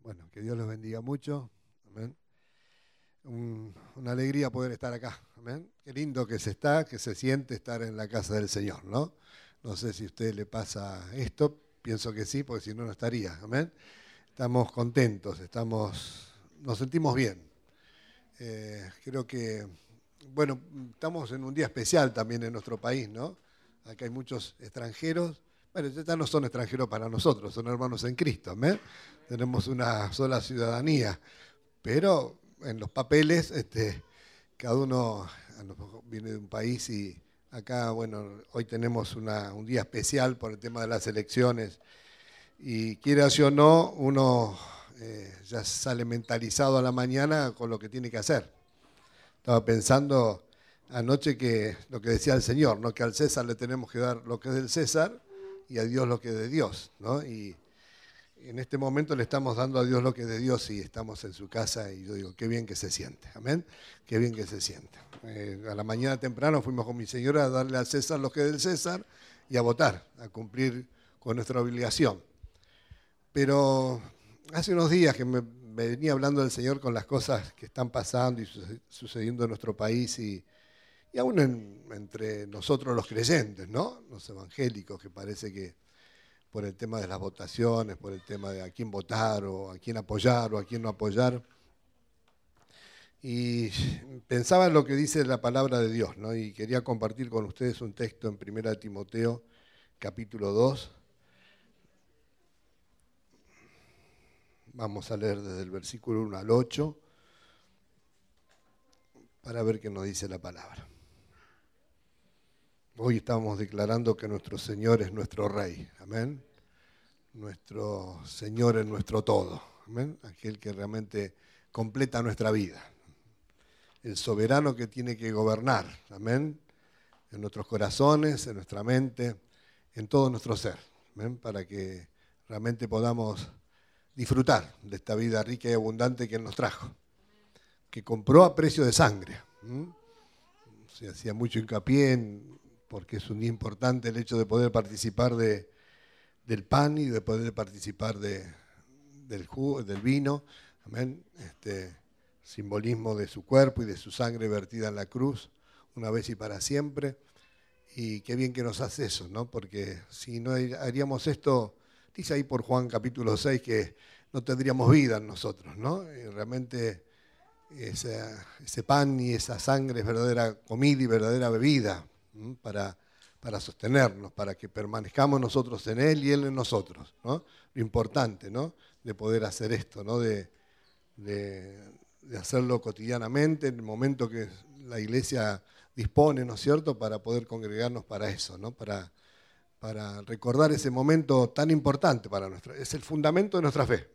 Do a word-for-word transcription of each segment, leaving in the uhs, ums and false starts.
Bueno, que Dios los bendiga mucho. Amén. Un, una alegría poder estar acá. Amén. Qué lindo que se está, que se siente estar en la casa del Señor, ¿no? No sé si a usted le pasa esto, pienso que sí, porque si no, no estaría. Amén. Estamos contentos, estamos, nos sentimos bien. Eh, creo que, bueno, estamos en un día especial también en nuestro país, ¿no? Acá hay muchos extranjeros. Bueno, ya no son extranjeros para nosotros, son hermanos en Cristo, ¿amén? Tenemos una sola ciudadanía, pero en los papeles, este, cada uno viene de un país y acá, bueno, hoy tenemos una, un día especial por el tema de las elecciones y quiera o no, uno eh, ya sale mentalizado a la mañana con lo que tiene que hacer. Estaba pensando anoche que lo que decía el Señor, ¿no? Que al César le tenemos que dar lo que es del César y a Dios lo que es de Dios, ¿no? Y en este momento le estamos dando a Dios lo que es de Dios y estamos en su casa y yo digo, qué bien que se siente, amén, qué bien que se siente. Eh, a la mañana temprano fuimos con mi señora a darle al César lo que es del César y a votar, a cumplir con nuestra obligación. Pero hace unos días que me, me venía hablando del Señor con las cosas que están pasando y sucediendo en nuestro país y, y aún en, entre nosotros los creyentes, ¿no? Los evangélicos, que parece que por el tema de las votaciones, por el tema de a quién votar o a quién apoyar o a quién no apoyar. Y pensaba en lo que dice la palabra de Dios, ¿no? Y quería compartir con ustedes un texto en primera de Timoteo, capítulo dos. Vamos a leer desde el versículo uno al ocho para ver qué nos dice la palabra. Hoy estamos declarando que nuestro Señor es nuestro Rey, amén. Nuestro Señor es nuestro todo, amén. Aquel que realmente completa nuestra vida. El soberano que tiene que gobernar, amén. En nuestros corazones, en nuestra mente, en todo nuestro ser, amén. Para que realmente podamos disfrutar de esta vida rica y abundante que Él nos trajo. Que compró a precio de sangre. ¿Mm? Se hacía mucho hincapié en, porque es un día importante el hecho de poder participar de, del pan y de poder participar de, del jugo, del vino, amén. Este, simbolismo de su cuerpo y de su sangre vertida en la cruz, una vez y para siempre. Y qué bien que nos hace eso, ¿no? Porque si no haríamos esto, dice ahí por Juan capítulo seis que no tendríamos vida en nosotros, ¿no? Y realmente ese, ese pan y esa sangre es verdadera comida y verdadera bebida, ¿no? para, para sostenernos, para que permanezcamos nosotros en Él y Él en nosotros, ¿no? Lo importante, ¿no? De poder hacer esto, ¿no? De, de, de hacerlo cotidianamente en el momento que la iglesia dispone, ¿no es cierto?, para poder congregarnos para eso, ¿no? Para, para recordar ese momento tan importante para nuestra, es el fundamento de nuestra fe.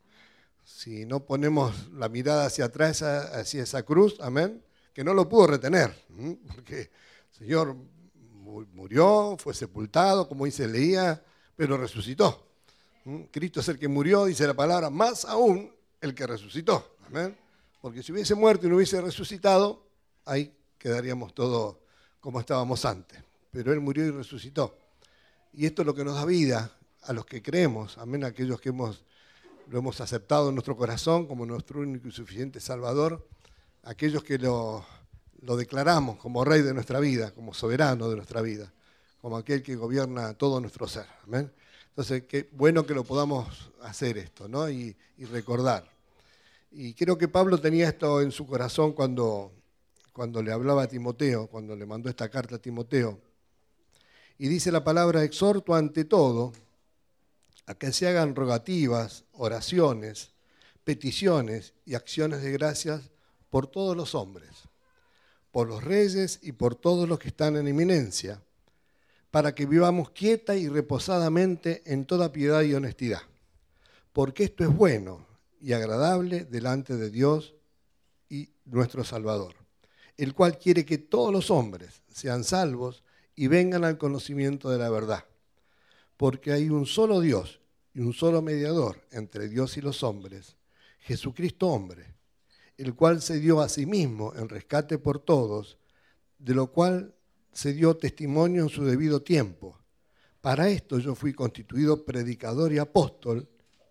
Si no ponemos la mirada hacia atrás, hacia esa cruz, amén, que no lo pudo retener, porque el Señor murió, fue sepultado, como dice, leía, pero resucitó. Cristo es el que murió, dice la palabra, más aún el que resucitó, amén. Porque si hubiese muerto y no hubiese resucitado, ahí quedaríamos todos como estábamos antes. Pero Él murió y resucitó. Y esto es lo que nos da vida a los que creemos, amén, a aquellos que hemos, lo hemos aceptado en nuestro corazón como nuestro único y suficiente Salvador, aquellos que lo, lo declaramos como Rey de nuestra vida, como soberano de nuestra vida, como aquel que gobierna todo nuestro ser, amén. Entonces, qué bueno que lo podamos hacer esto, ¿no? Y, y recordar. Y creo que Pablo tenía esto en su corazón cuando, cuando le hablaba a Timoteo, cuando le mandó esta carta a Timoteo. Y dice la palabra, exhorto ante todo a que se hagan rogativas, oraciones, peticiones y acciones de gracias por todos los hombres, por los reyes y por todos los que están en eminencia, para que vivamos quieta y reposadamente en toda piedad y honestidad, porque esto es bueno y agradable delante de Dios y nuestro Salvador, el cual quiere que todos los hombres sean salvos y vengan al conocimiento de la verdad. Porque hay un solo Dios y un solo mediador entre Dios y los hombres, Jesucristo hombre, el cual se dio a sí mismo en rescate por todos, de lo cual se dio testimonio en su debido tiempo. Para esto yo fui constituido predicador y apóstol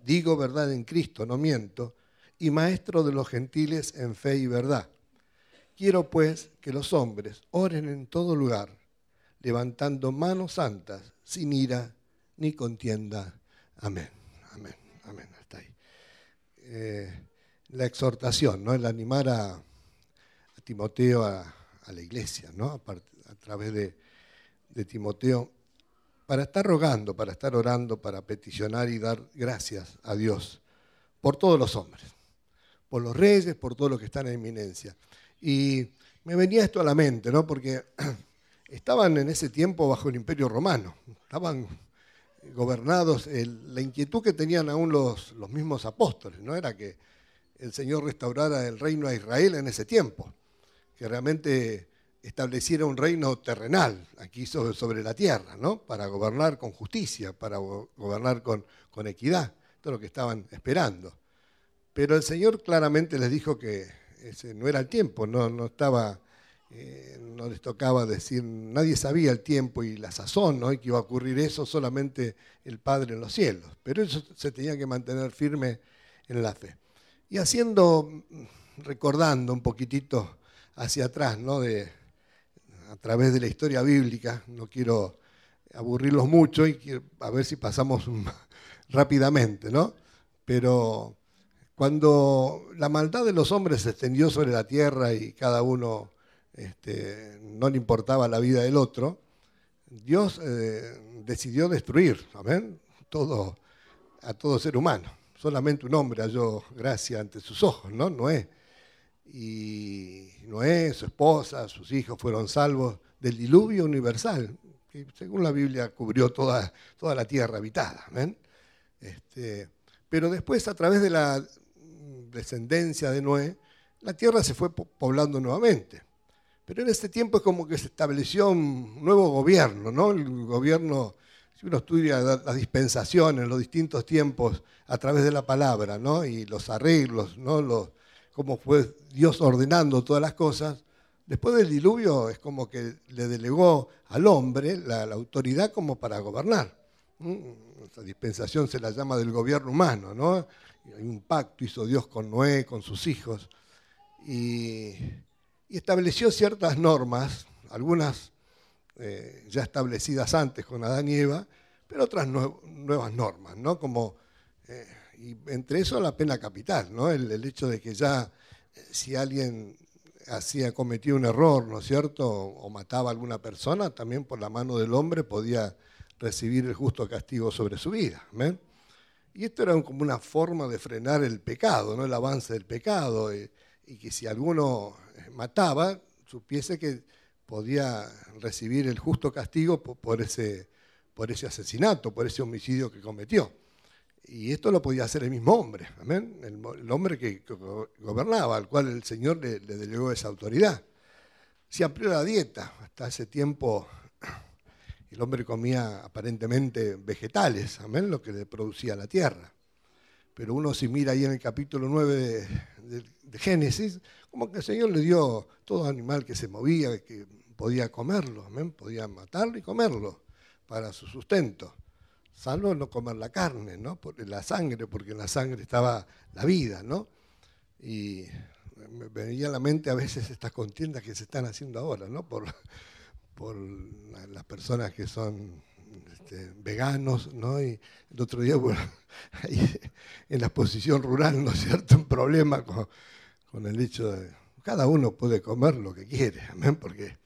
digo verdad en Cristo, no miento, y maestro de los gentiles en fe y verdad. Quiero pues que los hombres oren en todo lugar, levantando manos santas, sin ira ni contienda. Amén, amén, amén. Hasta ahí. Eh, la exhortación, ¿no? El animar a, a Timoteo a, a la iglesia, ¿no? A, part, a través de, de Timoteo, para estar rogando, para estar orando, para peticionar y dar gracias a Dios por todos los hombres, por los reyes, por todos los que están en eminencia. Y me venía esto a la mente, ¿no? Porque estaban en ese tiempo bajo el Imperio Romano, estaban gobernados, el, la inquietud que tenían aún los, los mismos apóstoles, ¿no? Era que el Señor restaurara el reino a Israel en ese tiempo, que realmente estableciera un reino terrenal aquí sobre, sobre la tierra, ¿no? Para gobernar con justicia, para gobernar con, con equidad, todo lo que estaban esperando. Pero el Señor claramente les dijo que ese no era el tiempo, no, no estaba, eh, no les tocaba decir, nadie sabía el tiempo y la sazón, ¿no? Y que iba a ocurrir eso, solamente el Padre en los cielos. Pero eso se tenía que mantener firme en la fe. Y haciendo, recordando un poquitito hacia atrás, ¿no? De, a través de la historia bíblica, no quiero aburrirlos mucho y quiero, a ver si pasamos rápidamente, ¿no? Pero cuando la maldad de los hombres se extendió sobre la tierra y cada uno este, no le importaba la vida del otro, Dios eh, decidió destruir, ¿amén? Todo, a todo ser humano. Solamente un hombre halló gracia ante sus ojos, ¿no? Noé. Y Noé, su esposa, sus hijos fueron salvos del diluvio universal, que según la Biblia cubrió toda, toda la tierra habitada. ¿Ven? Este, pero después, a través de la descendencia de Noé, la tierra se fue poblando nuevamente. Pero en este tiempo es como que se estableció un nuevo gobierno, ¿no? El gobierno, si uno estudia las dispensaciones, los distintos tiempos a través de la palabra, ¿no? Y los arreglos, ¿no? Los, cómo fue Dios ordenando todas las cosas, después del diluvio es como que le delegó al hombre la, la autoridad como para gobernar. Esta dispensación se la llama del gobierno humano, ¿no? Hay un pacto hizo Dios con Noé, con sus hijos, y, y estableció ciertas normas, algunas eh, ya establecidas antes con Adán y Eva, pero otras nue- nuevas normas, ¿no? Como... Eh, y entre eso la pena capital, ¿no? El, el hecho de que ya si alguien hacía, cometía un error, ¿no es cierto?, o, o mataba a alguna persona, también por la mano del hombre podía recibir el justo castigo sobre su vida. ¿Ven? Y esto era como una forma de frenar el pecado, ¿no? El avance del pecado, y, y que si alguno mataba, supiese que podía recibir el justo castigo por, por, ese, por ese asesinato, por ese homicidio que cometió. Y esto lo podía hacer el mismo hombre, ¿amén? El, el hombre que, que gobernaba, al cual el Señor le, le delegó esa autoridad. Se amplió la dieta. Hasta ese tiempo el hombre comía aparentemente vegetales, ¿amén? Lo que le producía la tierra. Pero uno si mira ahí en el capítulo nueve de, de, de Génesis, como que el Señor le dio todo animal que se movía, que podía comerlo, ¿amén? Podía matarlo y comerlo para su sustento. Salvo no comer la carne, ¿no? Por la sangre, porque en la sangre estaba la vida, ¿no? Y me venía a la mente a veces estas contiendas que se están haciendo ahora, ¿no? Por, por las personas que son este, veganos, ¿no? Y el otro día, bueno, ahí en la exposición rural, ¿no es cierto?, un problema con, con el hecho de cada uno puede comer lo que quiere, ¿amén? Porque,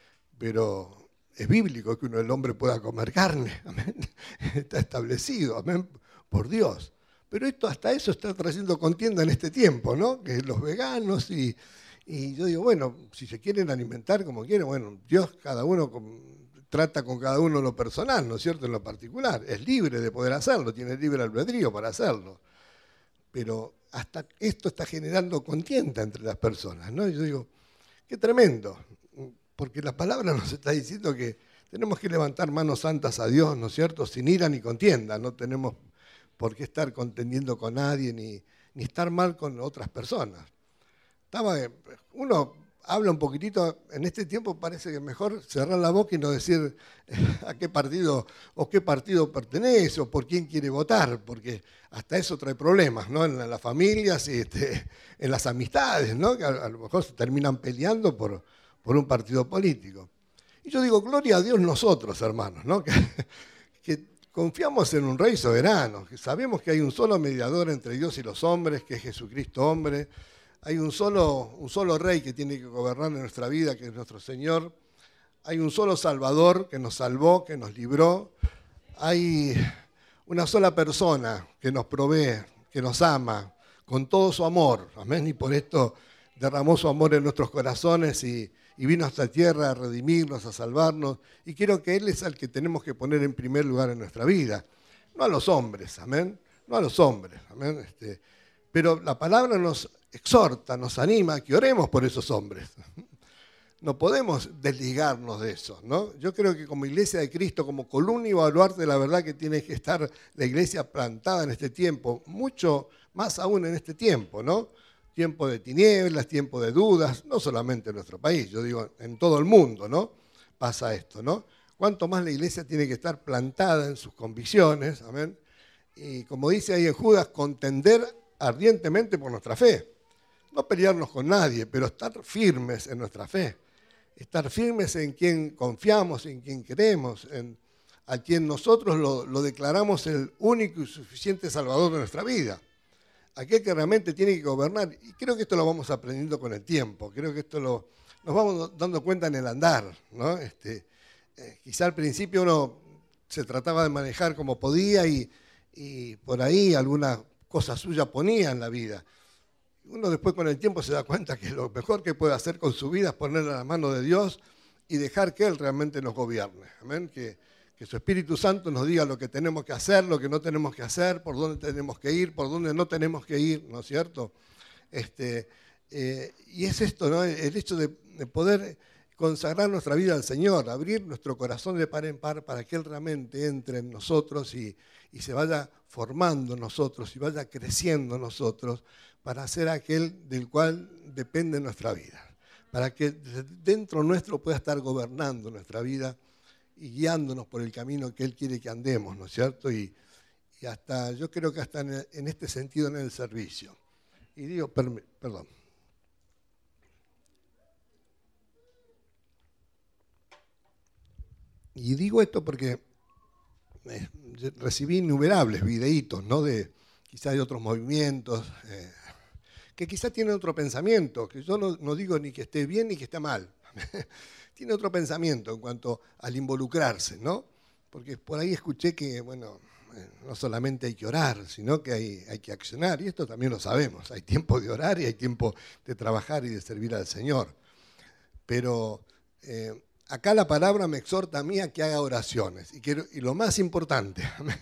pero es bíblico que uno, el hombre pueda comer carne, amén. Está establecido, amén, por Dios. Pero esto, hasta eso está trayendo contienda en este tiempo, ¿no? Que los veganos y, y yo digo, bueno, si se quieren alimentar como quieren, bueno, Dios cada uno con, trata con cada uno lo personal, ¿no es cierto?, en lo particular. Es libre de poder hacerlo, tiene libre albedrío para hacerlo. Pero hasta esto está generando contienda entre las personas, ¿no? Y yo digo, qué tremendo. Porque la palabra nos está diciendo que tenemos que levantar manos santas a Dios, ¿no es cierto?, sin ira ni contienda. No tenemos por qué estar contendiendo con nadie ni, ni estar mal con otras personas. Estaba, uno habla un poquitito, en este tiempo parece que es mejor cerrar la boca y no decir a qué partido o qué partido pertenece o por quién quiere votar, porque hasta eso trae problemas, ¿no? En las familias y este, en las amistades, ¿no? Que a, a lo mejor se terminan peleando por, por un partido político. Y yo digo, gloria a Dios nosotros, hermanos, ¿no? Que, que confiamos en un rey soberano, que sabemos que hay un solo mediador entre Dios y los hombres, que es Jesucristo hombre. Hay un solo, un solo rey que tiene que gobernar en nuestra vida, que es nuestro Señor. Hay un solo Salvador que nos salvó, que nos libró. Hay una sola persona que nos provee, que nos ama, con todo su amor. Amén. Y por esto derramó su amor en nuestros corazones y, y vino a esta tierra a redimirnos, a salvarnos. Y quiero que Él es el que tenemos que poner en primer lugar en nuestra vida. No a los hombres, amén. No a los hombres, amén. Este, pero la palabra nos exhorta, nos anima a que oremos por esos hombres. No podemos desligarnos de eso, ¿no? Yo creo que como iglesia de Cristo, como columna y baluarte de la verdad que tiene que estar la iglesia plantada en este tiempo, mucho más aún en este tiempo, ¿no? Tiempo de tinieblas, tiempo de dudas, no solamente en nuestro país, yo digo en todo el mundo, ¿no? Pasa esto, ¿no? Cuanto más la iglesia tiene que estar plantada en sus convicciones, amén. Y como dice ahí en Judas, contender ardientemente por nuestra fe. No pelearnos con nadie, pero estar firmes en nuestra fe. Estar firmes en quien confiamos, en quien creemos, en a quien nosotros lo, lo declaramos el único y suficiente Salvador de nuestra vida. Aquel que realmente tiene que gobernar. Y creo que esto lo vamos aprendiendo con el tiempo. Creo que esto lo, nos vamos dando cuenta en el andar, ¿no? Este, eh, quizá al principio uno se trataba de manejar como podía y, y por ahí alguna cosa suya ponía en la vida. Uno después con el tiempo se da cuenta que lo mejor que puede hacer con su vida es ponerla en la mano de Dios y dejar que Él realmente nos gobierne. Amén. Que, que su Espíritu Santo nos diga lo que tenemos que hacer, lo que no tenemos que hacer, por dónde tenemos que ir, por dónde no tenemos que ir, ¿no es cierto? Este, eh, y es esto, ¿no? El hecho de, de poder consagrar nuestra vida al Señor, abrir nuestro corazón de par en par para que Él realmente entre en nosotros y, y se vaya formando en nosotros y vaya creciendo en nosotros, para ser aquel del cual depende nuestra vida, para que dentro nuestro pueda estar gobernando nuestra vida y guiándonos por el camino que Él quiere que andemos, ¿no es cierto? Y, y hasta, yo creo que hasta en, en este sentido en el servicio. Y digo, per, perdón. Y digo esto porque eh, recibí innumerables videitos, ¿no? De quizás de otros movimientos, eh, que quizás tiene otro pensamiento, que yo no, no digo ni que esté bien ni que esté mal. Tiene otro pensamiento en cuanto al involucrarse, ¿no? Porque por ahí escuché que, bueno, no solamente hay que orar, sino que hay, hay que accionar, y esto también lo sabemos. Hay tiempo de orar y hay tiempo de trabajar y de servir al Señor. Pero eh, acá la palabra me exhorta a mí a que haga oraciones, y, que, y lo más importante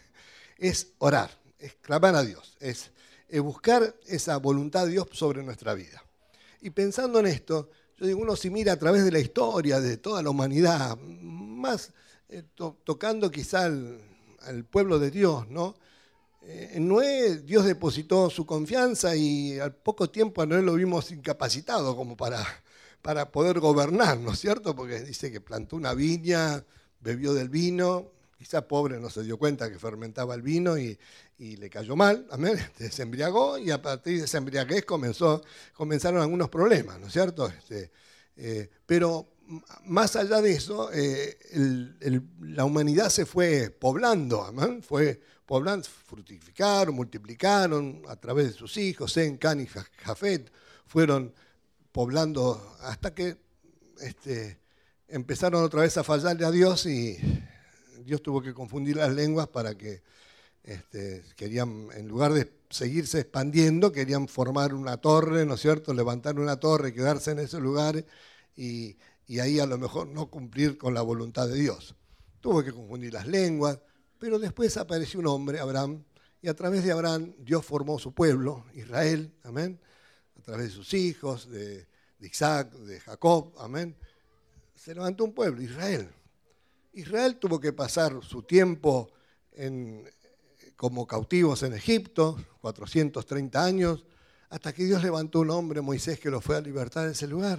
es orar, es clamar a Dios, es buscar esa voluntad de Dios sobre nuestra vida. Y pensando en esto, yo digo, uno si mira a través de la historia de toda la humanidad, más eh, to tocando quizá al, al pueblo de Dios, ¿no? Eh, en Noé Dios depositó su confianza y al poco tiempo a Noé lo vimos incapacitado como para, para poder gobernar, ¿no es cierto? Porque dice que plantó una viña, bebió del vino, quizá pobre no se dio cuenta que fermentaba el vino y, y le cayó mal, amén, se embriagó y a partir de esa embriaguez comenzó, comenzaron algunos problemas, ¿no es cierto? Este, eh, pero más allá de eso, eh, el, el, la humanidad se fue poblando, amén, fue poblando, fructificaron, multiplicaron a través de sus hijos, Sem, Can y Jafet, fueron poblando hasta que este, empezaron otra vez a fallarle a Dios y Dios tuvo que confundir las lenguas para que este, querían, en lugar de seguirse expandiendo, querían formar una torre, ¿no es cierto? Levantar una torre, quedarse en ese lugar y, y ahí a lo mejor no cumplir con la voluntad de Dios. Tuvo que confundir las lenguas, pero después apareció un hombre, Abraham, y a través de Abraham Dios formó su pueblo, Israel, amén, a través de sus hijos, de, de Isaac, de Jacob, amén. Se levantó un pueblo, Israel. Israel tuvo que pasar su tiempo en, como cautivos en Egipto, cuatrocientos treinta años, hasta que Dios levantó un hombre, Moisés, que lo fue a libertar de ese lugar.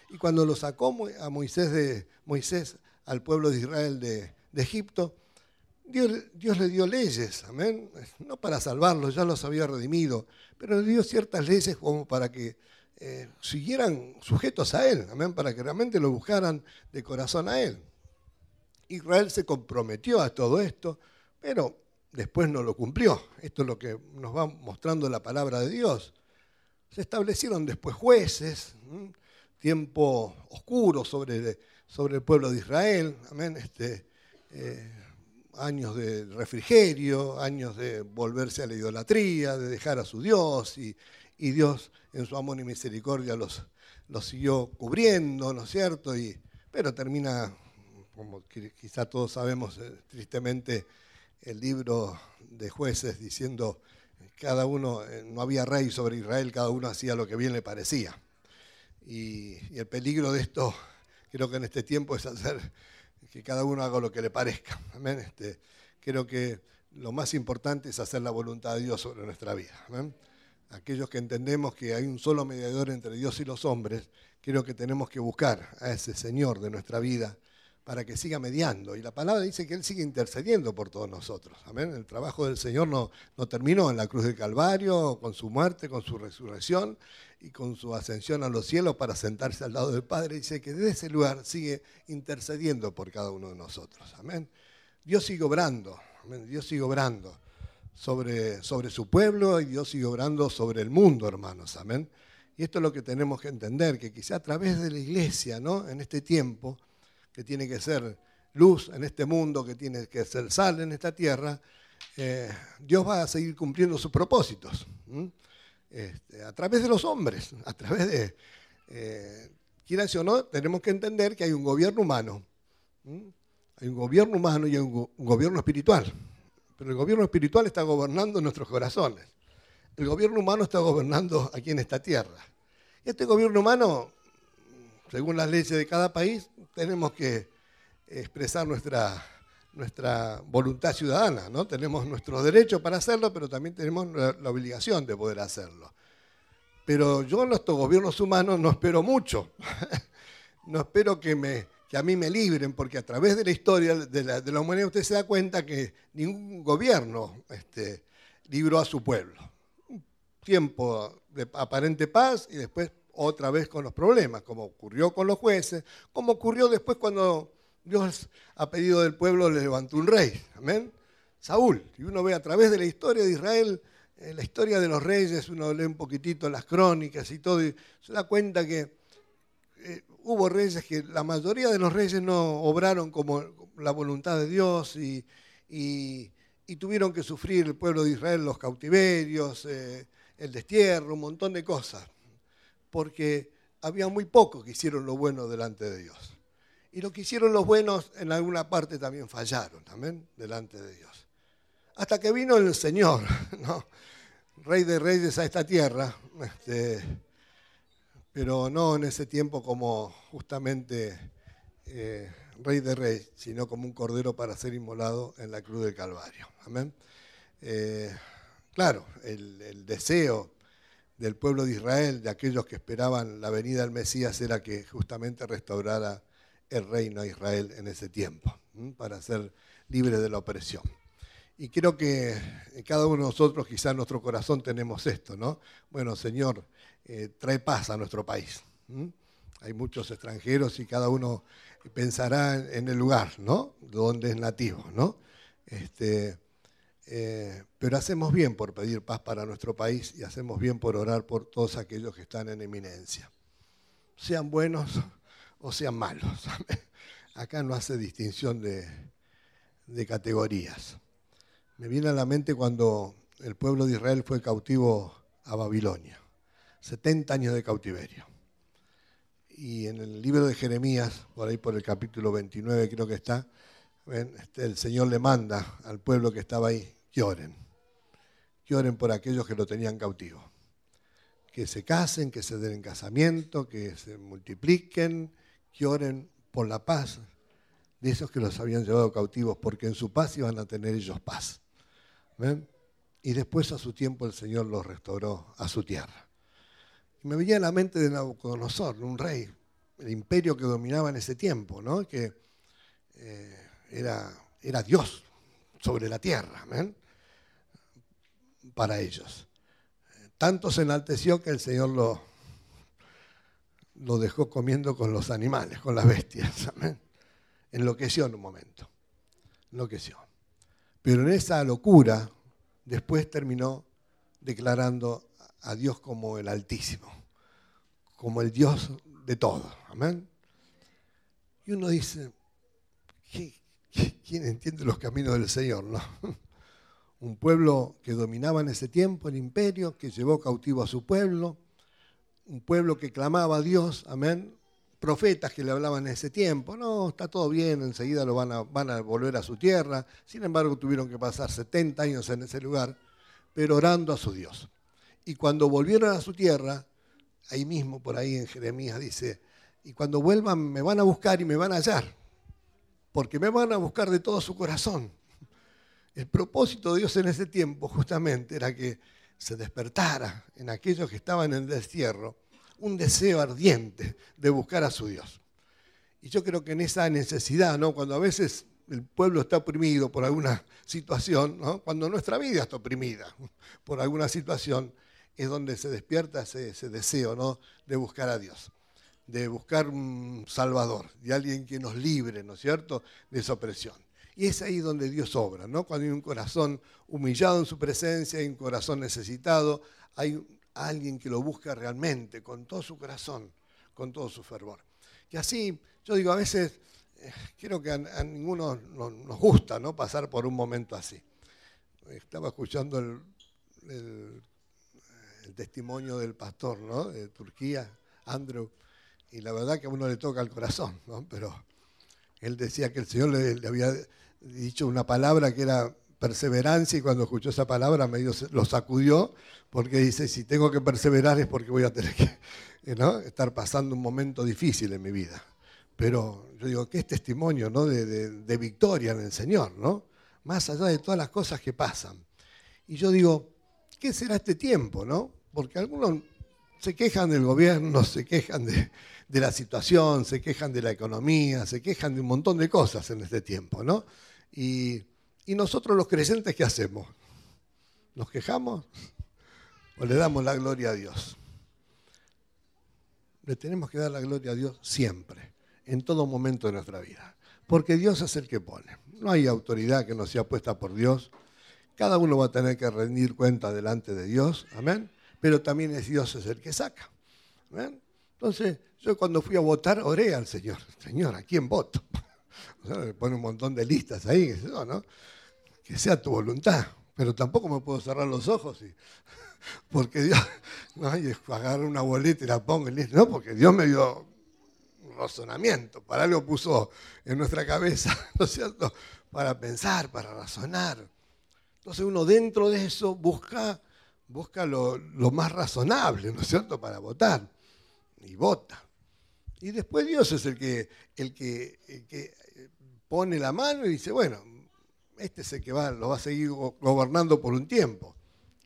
Y cuando lo sacó a Moisés, de, Moisés al pueblo de Israel de, de Egipto, Dios, Dios le dio leyes, amén, no para salvarlos, ya los había redimido, pero le dio ciertas leyes como para que eh, siguieran sujetos a Él, amén, para que realmente lo buscaran de corazón a Él. Israel se comprometió a todo esto, pero después no lo cumplió. Esto es lo que nos va mostrando la palabra de Dios. Se establecieron después jueces, ¿m? tiempo oscuro sobre, sobre el pueblo de Israel, amén, este, eh, años de refrigerio, años de volverse a la idolatría, de dejar a su Dios, y, y Dios en su amor y misericordia los, los siguió cubriendo, ¿no es cierto? Y, pero termina, como quizá todos sabemos, eh, tristemente, el libro de Jueces diciendo cada uno, eh, no había rey sobre Israel, cada uno hacía lo que bien le parecía. Y, y el peligro de esto, creo que en este tiempo, es hacer que cada uno haga lo que le parezca. Amén. Este, creo que lo más importante es hacer la voluntad de Dios sobre nuestra vida. Amén. Aquellos que entendemos que hay un solo mediador entre Dios y los hombres, creo que tenemos que buscar a ese Señor de nuestra vida para que siga mediando. Y la palabra dice que Él sigue intercediendo por todos nosotros. Amén. El trabajo del Señor no, no terminó en la cruz del Calvario, con su muerte, con su resurrección y con su ascensión a los cielos para sentarse al lado del Padre. Dice que desde ese lugar sigue intercediendo por cada uno de nosotros. Amén. Dios sigue obrando. Amén. Dios sigue obrando sobre, sobre su pueblo, y Dios sigue obrando sobre el mundo, hermanos. Amén. Y esto es lo que tenemos que entender, que quizá a través de la iglesia, ¿no?, en este tiempo, que tiene que ser luz en este mundo, que tiene que ser sal en esta tierra, eh, Dios va a seguir cumpliendo sus propósitos. ¿Mm? Este, a través de los hombres, a través de, eh, quiera o no, tenemos que entender que hay un gobierno humano, ¿Mm? hay un gobierno humano y hay un, go un gobierno espiritual, pero el gobierno espiritual está gobernando nuestros corazones, el gobierno humano está gobernando aquí en esta tierra. Y este gobierno humano, según las leyes de cada país, tenemos que expresar nuestra, nuestra voluntad ciudadana, ¿no? Tenemos nuestros derechos para hacerlo, pero también tenemos la, la obligación de poder hacerlo. Pero yo en estos gobiernos humanos no espero mucho. No espero que, me, que a mí me libren, porque a través de la historia de la, de la humanidad usted se da cuenta que ningún gobierno este, libró a su pueblo. Un tiempo de aparente paz y después otra vez con los problemas, como ocurrió con los jueces, como ocurrió después cuando Dios, a pedido del pueblo, le levantó un rey. Amén. Saúl. Y uno ve a través de la historia de Israel, eh, la historia de los reyes, uno lee un poquitito las crónicas y todo, y se da cuenta que eh, hubo reyes que la mayoría de los reyes no obraron como la voluntad de Dios y, y, y tuvieron que sufrir el pueblo de Israel los cautiverios, eh, el destierro, un montón de cosas, porque había muy pocos que hicieron lo bueno delante de Dios. Y los que hicieron los buenos en alguna parte también fallaron, también delante de Dios. Hasta que vino el Señor, ¿no?, Rey de Reyes a esta tierra, este, pero no en ese tiempo como justamente eh, Rey de Reyes, sino como un cordero para ser inmolado en la cruz del Calvario. Amén. Eh, claro, el, el deseo del pueblo de Israel, de aquellos que esperaban la venida del Mesías, era que justamente restaurara el reino a Israel en ese tiempo, ¿m? para ser libre de la opresión. Y creo que cada uno de nosotros, quizá en nuestro corazón tenemos esto, ¿no? Bueno, Señor, eh, trae paz a nuestro país. ¿m? Hay muchos extranjeros y cada uno pensará en el lugar, ¿no?, donde es nativo, ¿no? Este, Eh, pero hacemos bien por pedir paz para nuestro país y hacemos bien por orar por todos aquellos que están en eminencia, sean buenos o sean malos. Acá no hace distinción de, de categorías. Me viene a la mente cuando el pueblo de Israel fue cautivo a Babilonia, setenta años de cautiverio. Y en el libro de Jeremías, por ahí por el capítulo veintinueve creo que está, ¿ven? Este, el Señor le manda al pueblo que estaba ahí que oren, que oren por aquellos que lo tenían cautivo, que se casen, que se den en casamiento, que se multipliquen, que oren por la paz de esos que los habían llevado cautivos, porque en su paz iban a tener ellos paz. ¿Ven? Y después a su tiempo el Señor los restauró a su tierra. Y me venía a la mente de Nabucodonosor, un rey el imperio que dominaba en ese tiempo, ¿no? Que eh, era, era Dios sobre la tierra, ¿amén? Para ellos. Tanto se enalteció que el Señor lo, lo dejó comiendo con los animales, con las bestias, ¿amén? Enloqueció en un momento, enloqueció. Pero en esa locura, después terminó declarando a Dios como el Altísimo, como el Dios de todo, amén. Y uno dice, ¿quién entiende los caminos del Señor, no? Un pueblo que dominaba en ese tiempo el imperio, que llevó cautivo a su pueblo, un pueblo que clamaba a Dios, amén. Profetas que le hablaban en ese tiempo, no, está todo bien, enseguida lo van a, van a volver a su tierra. Sin embargo, tuvieron que pasar setenta años en ese lugar, pero orando a su Dios. Y cuando volvieron a su tierra, ahí mismo, por ahí en Jeremías dice, y cuando vuelvan me van a buscar y me van a hallar, porque me van a buscar de todo su corazón. El propósito de Dios en ese tiempo justamente era que se despertara en aquellos que estaban en el destierro un deseo ardiente de buscar a su Dios. Y yo creo que en esa necesidad, ¿no? Cuando a veces el pueblo está oprimido por alguna situación, ¿no? Cuando nuestra vida está oprimida por alguna situación, es donde se despierta ese, ese deseo, ¿no? De buscar a Dios, de buscar un Salvador, de alguien que nos libre, ¿no es cierto?, de esa opresión. Y es ahí donde Dios obra, ¿no? Cuando hay un corazón humillado en su presencia, hay un corazón necesitado, hay alguien que lo busca realmente, con todo su corazón, con todo su fervor. Y así, yo digo, a veces, eh, creo que a, a ninguno nos, nos gusta, ¿no?, pasar por un momento así. Estaba escuchando el, el, el testimonio del pastor, ¿no?, de Turquía, Andrew, y la verdad que a uno le toca el corazón, ¿no? Pero él decía que el Señor le, le había dicho una palabra que era perseverancia, y cuando escuchó esa palabra medio lo sacudió, porque dice, si tengo que perseverar es porque voy a tener que, ¿no?, estar pasando un momento difícil en mi vida. Pero yo digo, ¿qué es testimonio, ¿no?, de, de, de victoria en el Señor, ¿no? Más allá de todas las cosas que pasan. Y yo digo, ¿qué será este tiempo, no? Porque algunos se quejan del gobierno, se quejan de, de la situación, se quejan de la economía, se quejan de un montón de cosas en este tiempo, ¿no? Y, y nosotros los creyentes, ¿qué hacemos? ¿Nos quejamos o le damos la gloria a Dios? Le tenemos que dar la gloria a Dios siempre, en todo momento de nuestra vida, porque Dios es el que pone. No hay autoridad que no sea puesta por Dios. Cada uno va a tener que rendir cuenta delante de Dios, amén. Pero también es Dios es el que saca, ¿amén? Entonces, yo cuando fui a votar, oré al Señor. Señor, ¿a quién voto? O sea, le pone un montón de listas ahí, ¿no? Que sea tu voluntad. Pero tampoco me puedo cerrar los ojos, y, porque Dios, no, y agarro una boleta y la pongo en lista. No, porque Dios me dio un razonamiento, para algo puso en nuestra cabeza, ¿no es cierto? Para pensar, para razonar. Entonces uno dentro de eso busca, busca lo, lo más razonable, ¿no es cierto?, para votar. Y vota. Y después Dios es el que, el que, el que pone la mano y dice, bueno, este es el que va, lo va a seguir gobernando por un tiempo.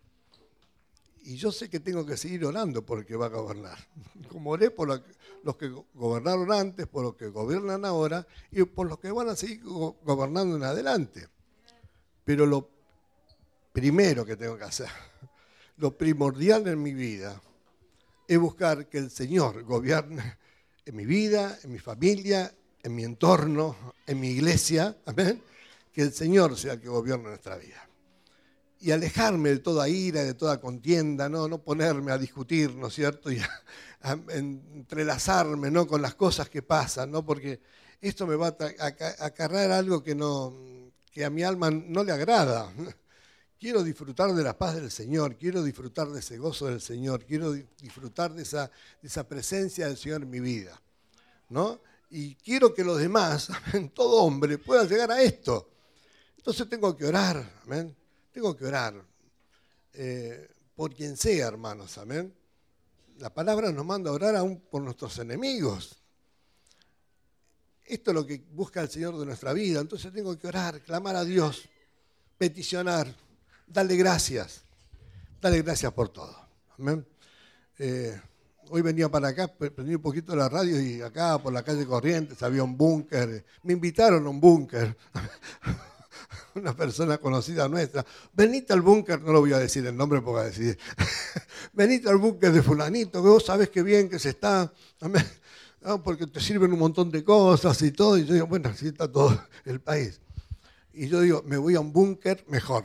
Y yo sé que tengo que seguir orando por el que va a gobernar. Como oré por los que gobernaron antes, por los que gobiernan ahora y por los que van a seguir gobernando en adelante. Pero lo primero que tengo que hacer, lo primordial en mi vida, es buscar que el Señor gobierne en mi vida, en mi familia, en mi entorno, en mi iglesia, amén. Que el Señor sea el que gobierne nuestra vida. Y alejarme de toda ira, de toda contienda, no, no ponerme a discutir, ¿no es cierto? Y a, a entrelazarme, ¿no?, con las cosas que pasan, ¿no? Porque esto me va a acarrear algo que, no, que a mi alma no le agrada. Quiero disfrutar de la paz del Señor, quiero disfrutar de ese gozo del Señor, quiero disfrutar de esa, de esa presencia del Señor en mi vida, ¿no? Y quiero que los demás, amén, todo hombre, pueda llegar a esto. Entonces tengo que orar, amén. Tengo que orar eh, por quien sea, hermanos, amén. La palabra nos manda a orar aún por nuestros enemigos. Esto es lo que busca el Señor de nuestra vida. Entonces tengo que orar, clamar a Dios, peticionar, darle gracias, darle gracias por todo, amén. Eh, hoy venía para acá, prendí un poquito la radio y acá por la calle Corrientes había un búnker. Me invitaron a un búnker. Una persona conocida nuestra. Venite al búnker, no lo voy a decir el nombre porque decir. Venite al búnker de fulanito, que vos sabés qué bien que se está. No, porque te sirven un montón de cosas y todo. Y yo digo, bueno, así está todo el país. Y yo digo, me voy a un búnker mejor.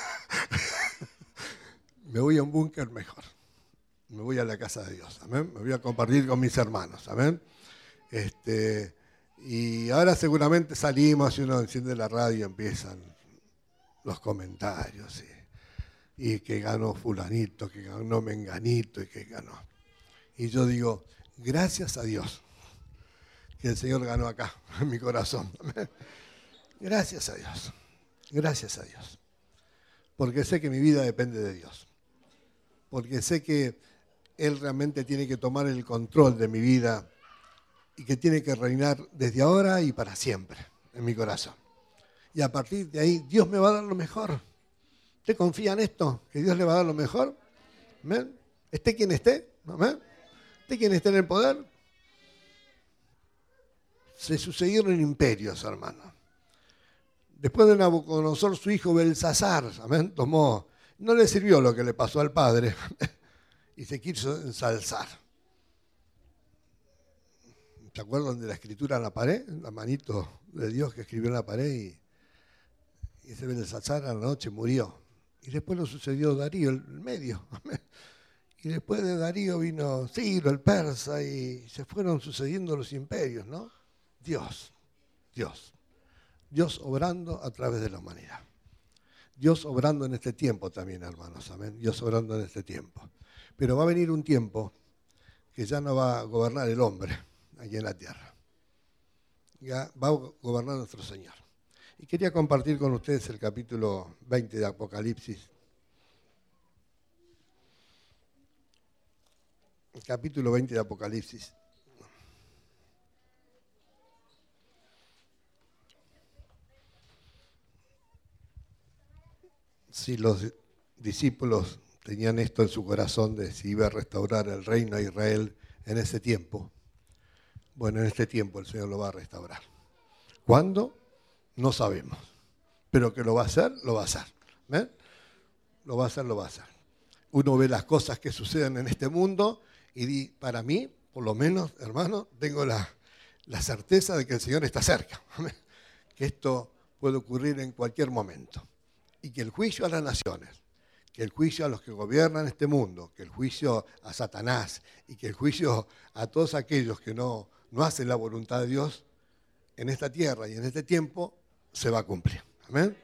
Me voy a un búnker mejor. Me voy a la casa de Dios, amén. Me voy a compartir con mis hermanos, amén. Este, y ahora seguramente salimos y uno enciende la radio y empiezan los comentarios. Y, y que ganó fulanito, que ganó menganito y que ganó. Y yo digo, gracias a Dios que el Señor ganó acá, en mi corazón. Amén. Gracias a Dios. Gracias a Dios. Porque sé que mi vida depende de Dios. Porque sé que Él realmente tiene que tomar el control de mi vida y que tiene que reinar desde ahora y para siempre en mi corazón. Y a partir de ahí, Dios me va a dar lo mejor. ¿Usted confía en esto? ¿Que Dios le va a dar lo mejor? ¿Amén? ¿Esté quien esté? ¿Amén? ¿Esté quien esté en el poder? Se sucedieron imperios, hermano. Después de Nabucodonosor, su hijo Belsasar, amén, tomó, no le sirvió lo que le pasó al padre y se quiso ensalzar. ¿Se acuerdan de la escritura en la pared? La manito de Dios que escribió en la pared y, y ese Belsasar a la noche murió. Y después lo sucedió Darío, el medio. Amén. Y después de Darío vino Ciro, el persa, y se fueron sucediendo los imperios, ¿no? Dios, Dios. Dios obrando a través de la humanidad. Dios obrando en este tiempo también, hermanos. Amén. Dios obrando en este tiempo. Pero va a venir un tiempo que ya no va a gobernar el hombre aquí en la tierra. Ya va a gobernar nuestro Señor. Y quería compartir con ustedes el capítulo veinte de Apocalipsis. El capítulo veinte de Apocalipsis. Si los discípulos tenían esto en su corazón de si iba a restaurar el reino de Israel en ese tiempo, bueno, en este tiempo el Señor lo va a restaurar. ¿Cuándo? No sabemos. Pero que lo va a hacer, lo va a hacer. ¿Ven? Lo va a hacer, lo va a hacer. Uno ve las cosas que suceden en este mundo y di, para mí, por lo menos, hermano, tengo la, la certeza de que el Señor está cerca. ¿Ven? Que esto puede ocurrir en cualquier momento. Y que el juicio a las naciones, que el juicio a los que gobiernan este mundo, que el juicio a Satanás y que el juicio a todos aquellos que no, no hacen la voluntad de Dios en esta tierra y en este tiempo, se va a cumplir. Amén.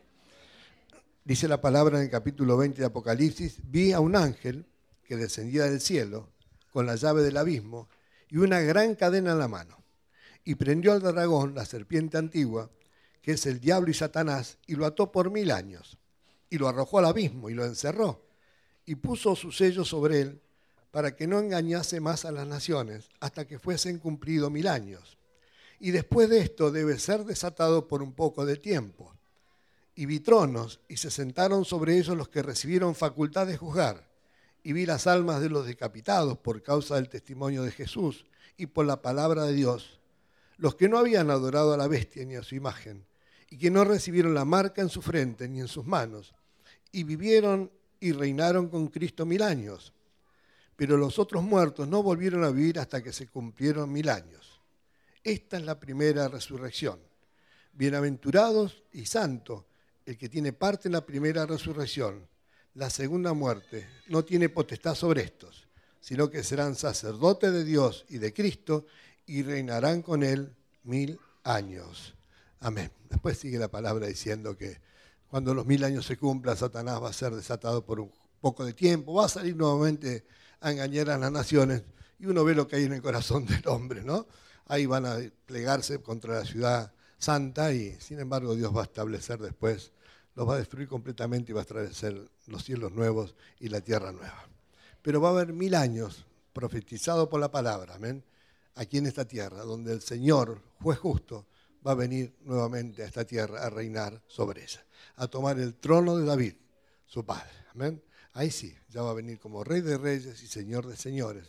Dice la palabra en el capítulo veinte de Apocalipsis, vi a un ángel que descendía del cielo con la llave del abismo y una gran cadena en la mano. Y prendió al dragón, la serpiente antigua, que es el diablo y Satanás, y lo ató por mil años. Y lo arrojó al abismo y lo encerró. Y puso su sello sobre él para que no engañase más a las naciones hasta que fuesen cumplidos mil años. Y después de esto debe ser desatado por un poco de tiempo. Y vi tronos y se sentaron sobre ellos los que recibieron facultad de juzgar. Y vi las almas de los decapitados por causa del testimonio de Jesús y por la palabra de Dios, los que no habían adorado a la bestia ni a su imagen, y que no recibieron la marca en su frente ni en sus manos, y vivieron y reinaron con Cristo mil años. Pero los otros muertos no volvieron a vivir hasta que se cumplieron mil años. Esta es la primera resurrección. Bienaventurados y santos el que tiene parte en la primera resurrección. La segunda muerte no tiene potestad sobre estos, sino que serán sacerdotes de Dios y de Cristo y reinarán con él mil años. Amén. Después sigue la palabra diciendo que cuando los mil años se cumplan, Satanás va a ser desatado por un poco de tiempo, va a salir nuevamente a engañar a las naciones y uno ve lo que hay en el corazón del hombre, ¿no? Ahí van a plegarse contra la ciudad santa y sin embargo Dios va a establecer después, los va a destruir completamente y va a establecer los cielos nuevos y la tierra nueva. Pero va a haber mil años profetizado por la palabra, amén, aquí en esta tierra, donde el Señor, juez justo, va a venir nuevamente a esta tierra a reinar sobre ella, a tomar el trono de David, su padre, amén. Ahí sí, ya va a venir como Rey de Reyes y Señor de Señores,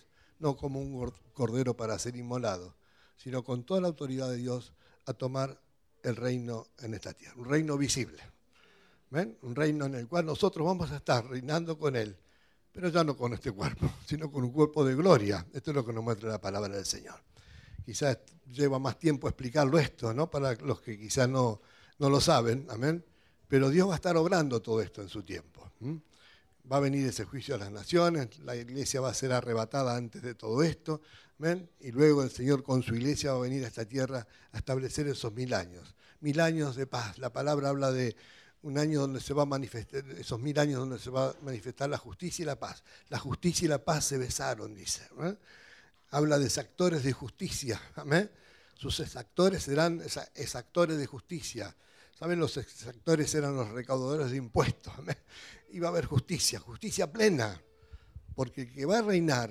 no como un cordero para ser inmolado, sino con toda la autoridad de Dios a tomar el reino en esta tierra, un reino visible. ¿Ven? Un reino en el cual nosotros vamos a estar reinando con Él, pero ya no con este cuerpo, sino con un cuerpo de gloria. Esto es lo que nos muestra la palabra del Señor. Quizás lleva más tiempo explicarlo esto, ¿no? Para los que quizás no, no lo saben, amén. Pero Dios va a estar obrando todo esto en su tiempo. ¿Mm? Va a venir ese juicio a las naciones, la iglesia va a ser arrebatada antes de todo esto, amén. Y luego el Señor con su iglesia va a venir a esta tierra a establecer esos mil años. Mil años de paz. La palabra habla de un año donde se va a manifestar, esos mil años donde se va a manifestar la justicia y la paz. La justicia y la paz se besaron, dice. ¿Eh? Habla de exactores de justicia. ¿Amén? Sus exactores serán exactores de justicia. ¿Saben? Los exactores eran los recaudadores de impuestos. ¿Amén? Y va a haber justicia, justicia plena. Porque el que va a reinar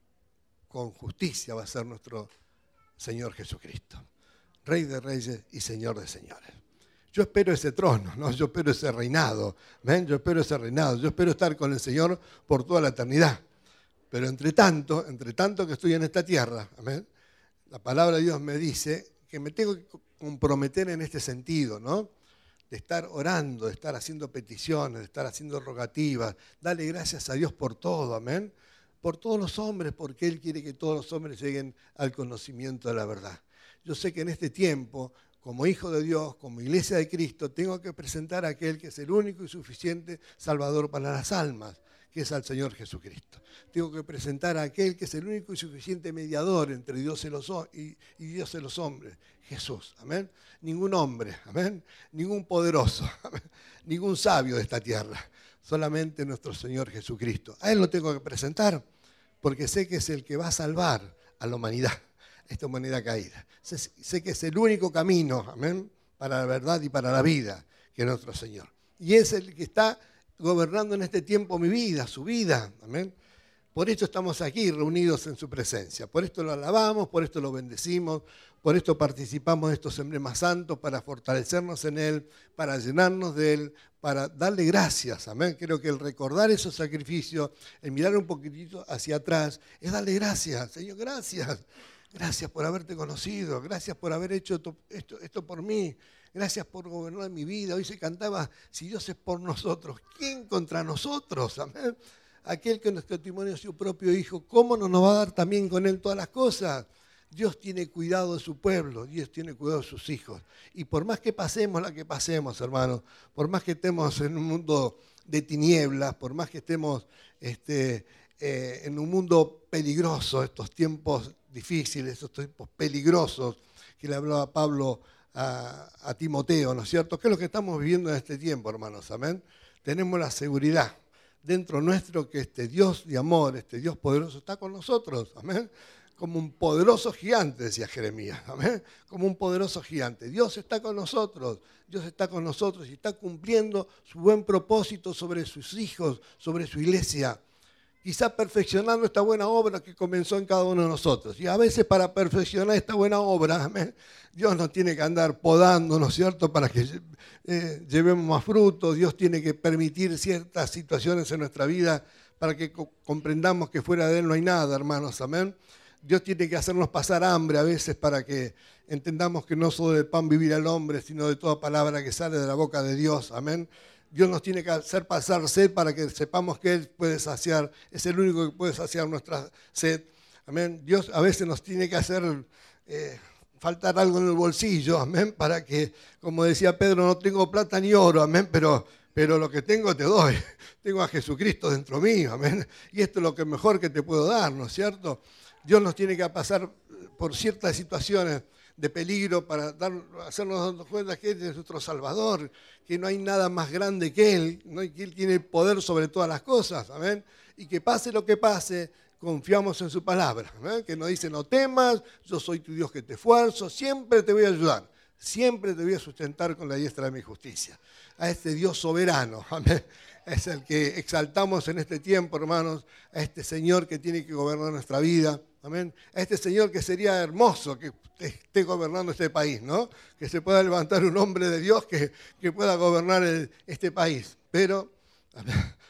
con justicia va a ser nuestro Señor Jesucristo. Rey de reyes y Señor de señores. Yo espero ese trono, ¿no? Yo espero ese reinado. ¿Ven? Yo espero ese reinado. Yo espero estar con el Señor por toda la eternidad. Pero entre tanto, entre tanto que estoy en esta tierra, ¿amén? La palabra de Dios me dice que me tengo que comprometer en este sentido, ¿no? De estar orando, de estar haciendo peticiones, de estar haciendo rogativas. Dale gracias a Dios por todo, amén. Por todos los hombres, porque Él quiere que todos los hombres lleguen al conocimiento de la verdad. Yo sé que en este tiempo, como hijo de Dios, como iglesia de Cristo, tengo que presentar a aquel que es el único y suficiente Salvador para las almas, que es al Señor Jesucristo. Tengo que presentar a aquel que es el único y suficiente mediador entre Dios y, los, y, y Dios y los hombres, Jesús. Amén. Ningún hombre, amén. Ningún poderoso, amén. Ningún sabio de esta tierra. Solamente nuestro Señor Jesucristo. A Él lo tengo que presentar porque sé que es el que va a salvar a la humanidad, a esta humanidad caída. Sé, sé que es el único camino, amén, para la verdad y para la vida, que es nuestro Señor. Y es el que está gobernando en este tiempo mi vida, su vida, amén. Por esto estamos aquí reunidos en su presencia, por esto lo alabamos, por esto lo bendecimos, por esto participamos de estos emblemas santos para fortalecernos en Él, para llenarnos de Él, para darle gracias, amén. Creo que el recordar esos sacrificios, el mirar un poquitito hacia atrás, es darle gracias, Señor, gracias. Gracias por haberte conocido, gracias por haber hecho esto, esto, esto por mí. Gracias por gobernar mi vida. Hoy se cantaba, si Dios es por nosotros, ¿quién contra nosotros? Amén. Aquel que nos testimonió su propio Hijo, ¿cómo no nos va a dar también con Él todas las cosas? Dios tiene cuidado de su pueblo, Dios tiene cuidado de sus hijos. Y por más que pasemos la que pasemos, hermanos, por más que estemos en un mundo de tinieblas, por más que estemos este, eh, en un mundo peligroso, estos tiempos difíciles, estos tiempos peligrosos que le hablaba Pablo A, a Timoteo, ¿no es cierto? ¿Qué es lo que estamos viviendo en este tiempo, hermanos? Amén. Tenemos la seguridad dentro nuestro que este Dios de amor, este Dios poderoso está con nosotros, amén. Como un poderoso gigante, decía Jeremías, amén. Como un poderoso gigante. Dios está con nosotros, Dios está con nosotros y está cumpliendo su buen propósito sobre sus hijos, sobre su iglesia. Quizá perfeccionando esta buena obra que comenzó en cada uno de nosotros. Y a veces para perfeccionar esta buena obra, amén, Dios nos tiene que andar podando, ¿no es cierto?, para que eh, llevemos más fruto. Dios tiene que permitir ciertas situaciones en nuestra vida para que co- comprendamos que fuera de Él no hay nada, hermanos, amén. Dios tiene que hacernos pasar hambre a veces para que entendamos que no solo del pan vivirá el hombre, sino de toda palabra que sale de la boca de Dios, amén. Dios nos tiene que hacer pasar sed para que sepamos que Él puede saciar, es el único que puede saciar nuestra sed. Amén. Dios a veces nos tiene que hacer eh, faltar algo en el bolsillo, amén, para que, como decía Pedro, no tengo plata ni oro, amén, pero, pero lo que tengo te doy. Tengo a Jesucristo dentro mío, amén. Y esto es lo que mejor que te puedo dar, ¿no es cierto? Dios nos tiene que pasar por ciertas situaciones de peligro para dar, hacernos dar cuenta que Él es nuestro Salvador, que no hay nada más grande que Él, ¿no? Y que Él tiene poder sobre todas las cosas, amén. Y que pase lo que pase, confiamos en su palabra, amén. Que nos dice, no temas, yo soy tu Dios que te esfuerzo, siempre te voy a ayudar, siempre te voy a sustentar con la diestra de mi justicia. A este Dios soberano, amén. Es el que exaltamos en este tiempo, hermanos, a este Señor que tiene que gobernar nuestra vida, amén. A este Señor que sería hermoso que esté gobernando este país, ¿no? Que se pueda levantar un hombre de Dios que, que pueda gobernar el, este país. Pero,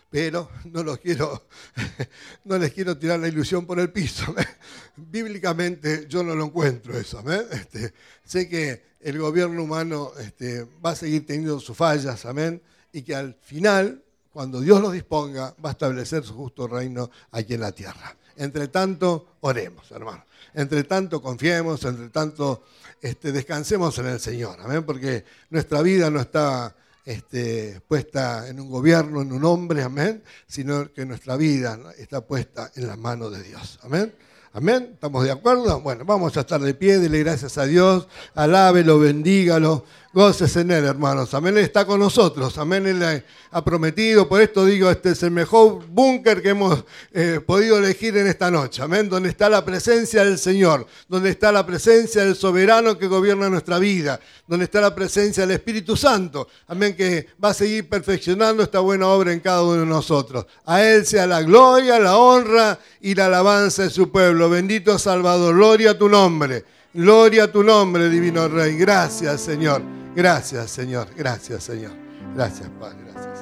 pero no los quiero, no les quiero tirar la ilusión por el piso. Bíblicamente yo no lo encuentro eso. ¿amén? Este, sé que el gobierno humano este, va a seguir teniendo sus fallas, amén, y que al final, cuando Dios los disponga, va a establecer su justo reino aquí en la tierra. Entre tanto, oremos, hermanos. Entre tanto, confiemos, entre tanto, este, descansemos en el Señor, amén, porque nuestra vida no está este, puesta en un gobierno, en un hombre, amén, sino que nuestra vida está puesta en las manos de Dios, amén. Amén, ¿estamos de acuerdo? Bueno, vamos a estar de pie, dile gracias a Dios, alábelo, bendígalo, gócese en Él, hermanos. Amén, Él está con nosotros, amén, Él ha prometido, por esto digo, este es el mejor búnker que hemos eh, podido elegir en esta noche, amén, donde está la presencia del Señor, donde está la presencia del soberano que gobierna nuestra vida, donde está la presencia del Espíritu Santo, amén, que va a seguir perfeccionando esta buena obra en cada uno de nosotros. A Él sea la gloria, la honra y la alabanza de su pueblo. Bendito Salvador, gloria a tu nombre, gloria a tu nombre, divino Rey. Gracias, Señor, gracias, Señor, gracias, Señor, gracias, Padre, gracias.